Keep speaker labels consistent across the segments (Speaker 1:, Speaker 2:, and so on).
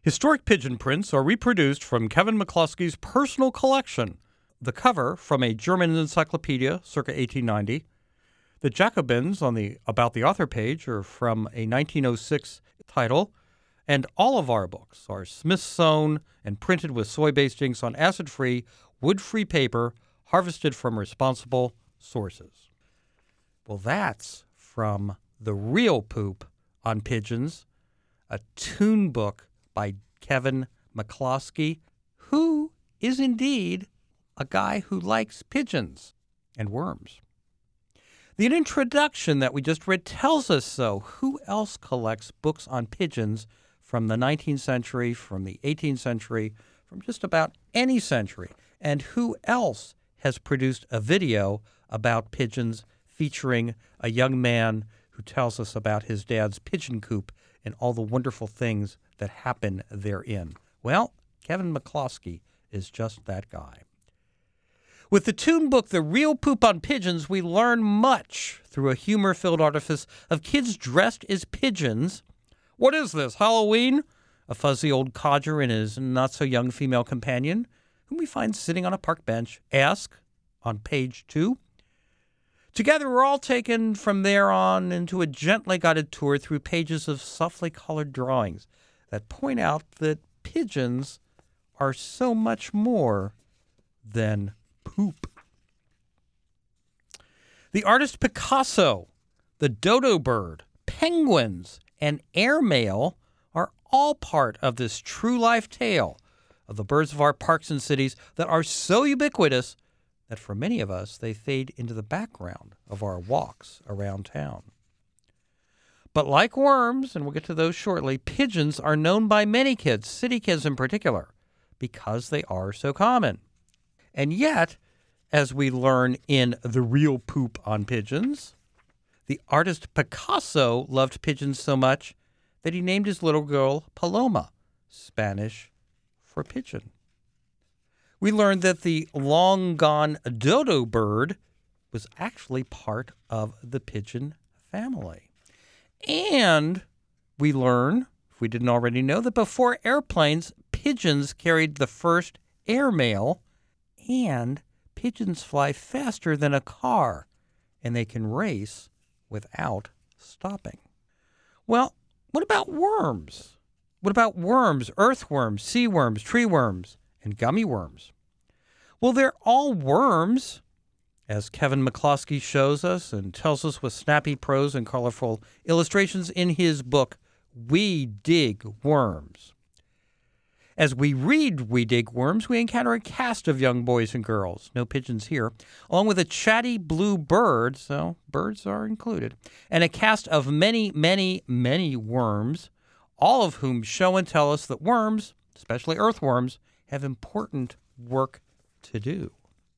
Speaker 1: Historic pigeon prints are reproduced from Kevin McCloskey's personal collection. The cover from a German encyclopedia circa 1890. The Jacobins on the About the Author page are from a 1906 title. And all of our books are Smith-sewn and printed with soy-based inks on acid-free, wood-free paper harvested from responsible sources. Well, that's from The Real Poop on Pigeons, a tune book by Kevin McCloskey, who is indeed a guy who likes pigeons and worms. The introduction that we just read tells us so. Who else collects books on pigeons from the 19th century, from the 18th century, from just about any century? And who else has produced a video about pigeons featuring a young man who tells us about his dad's pigeon coop and all the wonderful things that happen therein? Well, Kevin McCloskey is just that guy. With the tune book, The Real Poop on Pigeons, we learn much through a humor-filled artifice of kids dressed as pigeons. What is this, Halloween? A fuzzy old codger and his not-so-young female companion, whom we find sitting on a park bench, ask on page 2. Together, we're all taken from there on into a gently guided tour through pages of softly colored drawings that point out that pigeons are so much more than poop. The artist Picasso, the dodo bird, penguins, and airmail are all part of this true life tale of the birds of our parks and cities that are so ubiquitous that for many of us they fade into the background of our walks around town. But like worms, and we'll get to those shortly, pigeons are known by many kids, city kids in particular, because they are so common. And yet, as we learn in The Real Poop on Pigeons, the artist Picasso loved pigeons so much that he named his little girl Paloma, Spanish for pigeon. We learned that the long-gone dodo bird was actually part of the pigeon family. And we learn, if we didn't already know, that before airplanes, pigeons carried the first airmail, and pigeons fly faster than a car, and they can race without stopping. Well, what about worms? What about worms, earthworms, sea worms, tree worms, and gummy worms? Well, they're all worms, as Kevin McCloskey shows us and tells us with snappy prose and colorful illustrations in his book, We Dig Worms. As we read We Dig Worms, we encounter a cast of young boys and girls, no pigeons here, along with a chatty blue bird, so birds are included, and a cast of many, many, many worms, all of whom show and tell us that worms, especially earthworms, have important work to do.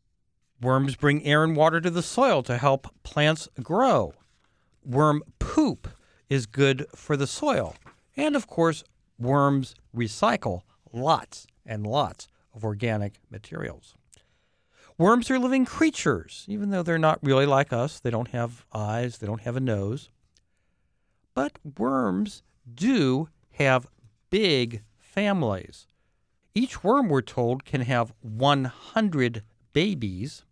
Speaker 1: Worms bring air and water to the soil to help plants grow. Worm poop is good for the soil. And, of course, worms recycle lots and lots of organic materials. Worms are living creatures, even though they're not really like us. They don't have eyes, they don't have a nose. But worms do have big families. Each worm, we're told, can have 100 babies,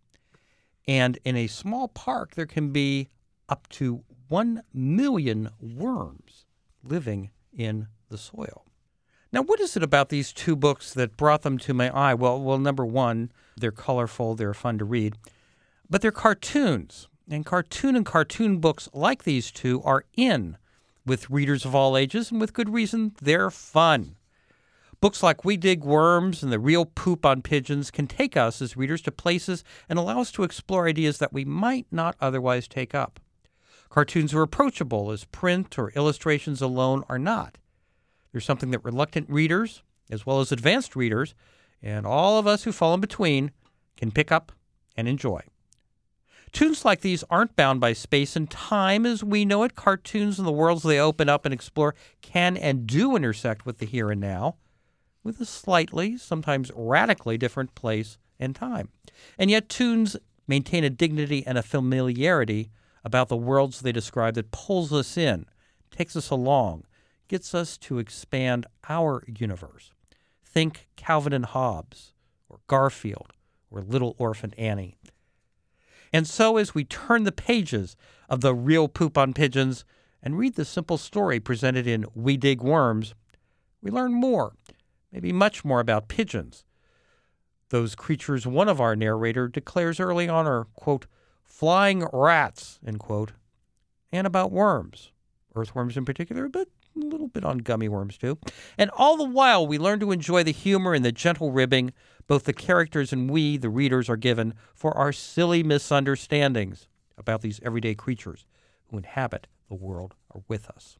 Speaker 1: and in a small park there can be up to 1 million worms living in the soil. Now, what is it about these two books that brought them to my eye? Well, number one, they're colorful, they're fun to read, but they're cartoons. And cartoon books like these two are in with readers of all ages, and with good reason, they're fun. Books like We Dig Worms and The Real Poop on Pigeons can take us as readers to places and allow us to explore ideas that we might not otherwise take up. Cartoons are approachable as print or illustrations alone are not. There's something that reluctant readers, as well as advanced readers, and all of us who fall in between, can pick up and enjoy. Tunes like these aren't bound by space and time as we know it. Cartoons and the worlds they open up and explore can and do intersect with the here and now, with a slightly, sometimes radically different place and time. And yet tunes maintain a dignity and a familiarity about the worlds they describe that pulls us in, takes us along, gets us to expand our universe. Think Calvin and Hobbes, or Garfield, or Little Orphan Annie. And so as we turn the pages of The Real Poop on Pigeons and read the simple story presented in We Dig Worms, we learn more, maybe much more about pigeons. Those creatures one of our narrator declares early on are, quote, flying rats, end quote, and about worms, earthworms in particular, but a little bit on gummy worms too. And all the while, we learn to enjoy the humor and the gentle ribbing both the characters and we, the readers, are given for our silly misunderstandings about these everyday creatures who inhabit the world are with us.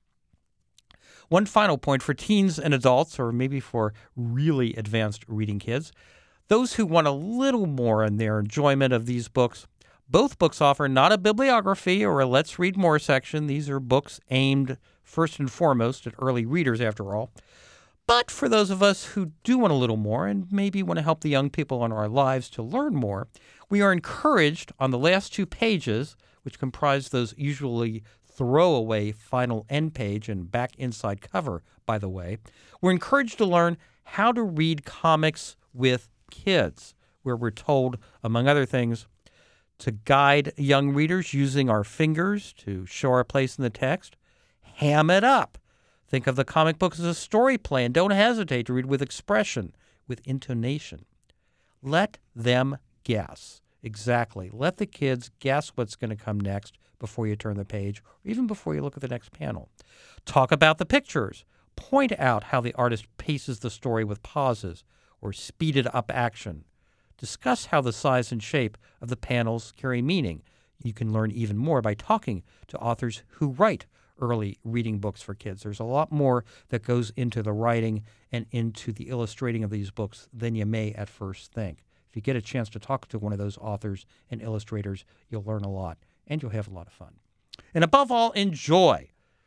Speaker 1: One final point for teens and adults, or maybe for really advanced reading kids, those who want a little more in their enjoyment of these books, both books offer not a bibliography or a let's read more section. These are books aimed first and foremost at early readers, after all. But for those of us who do want a little more and maybe want to help the young people in our lives to learn more, we are encouraged on the last 2 pages, which comprise those usually throwaway final end page and back inside cover, by the way, we're encouraged to learn how to read comics with kids, where we're told, among other things, to guide young readers using our fingers to show our place in the text. Ham it up. Think of the comic books as a story play and don't hesitate to read with expression, with intonation. Let them guess. Exactly. Let the kids guess what's going to come next before you turn the page, or even before you look at the next panel. Talk about the pictures. Point out how the artist paces the story with pauses or speeded up action. Discuss how the size and shape of the panels carry meaning. You can learn even more by talking to authors who write early reading books for kids. There's a lot more that goes into the writing and into the illustrating of these books than you may at first think. If you get a chance to talk to one of those authors and illustrators, you'll learn a lot, and you'll have a lot of fun. And above all, enjoy.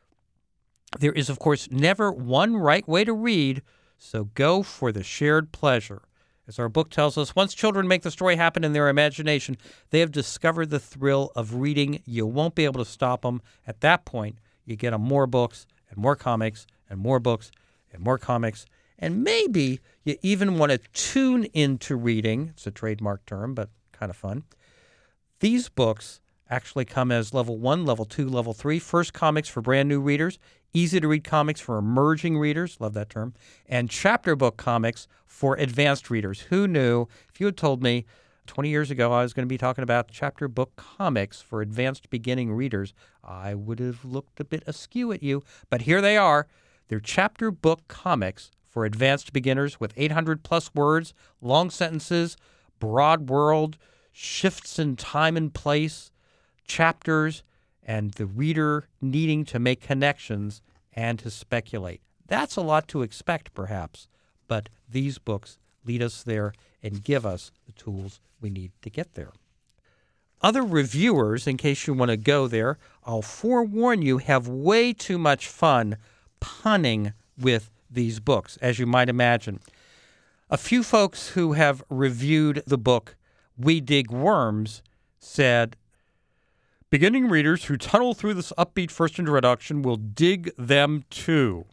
Speaker 1: There is, of course, never one right way to read, so go for the shared pleasure. As our book tells us, once children make the story happen in their imagination, they have discovered the thrill of reading. You won't be able to stop them. At that point, you get them more books and more comics and more books and more comics. And maybe you even want to tune into reading. It's a trademark term, but kind of fun. These books actually come as level 1, level 2, level 3. First comics for brand new readers, easy to read comics for emerging readers, love that term, and chapter book comics for advanced readers. Who knew? If you had told me 20 years ago I was going to be talking about chapter book comics for advanced beginning readers, I would have looked a bit askew at you. But here they are. They're chapter book comics for advanced beginners with 800-plus words, long sentences, broad world, shifts in time and place, chapters, and the reader needing to make connections and to speculate. That's a lot to expect, perhaps, but these books lead us there and give us the tools we need to get there. Other reviewers, in case you want to go there, I'll forewarn you, have way too much fun punning with these books, as you might imagine. A few folks who have reviewed the book We Dig Worms said, beginning readers who tunnel through this upbeat first introduction will dig them too.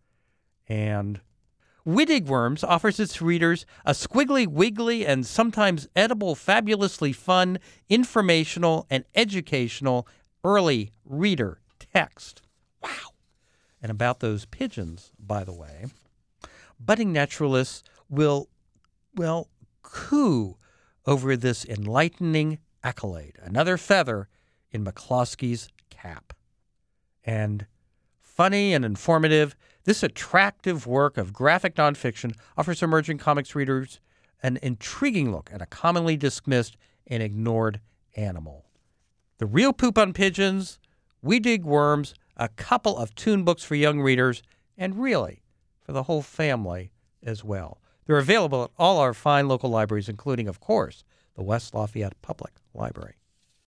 Speaker 1: And We Dig Worms offers its readers a squiggly, wiggly, and sometimes edible, fabulously fun, informational, and educational early reader text. Wow. And about those pigeons, by the way, budding naturalists will, coo over this enlightening accolade, another feather in McCloskey's cap. And funny and informative, this attractive work of graphic nonfiction offers emerging comics readers an intriguing look at a commonly dismissed and ignored animal. The Real Poop on Pigeons, We Dig Worms, a couple of tune books for young readers, and really for the whole family as well. They're available at all our fine local libraries, including, of course, the West Lafayette Public Library.